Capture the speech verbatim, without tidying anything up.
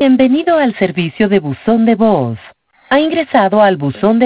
Bienvenido al servicio de buzón de voz. Ha ingresado al buzón de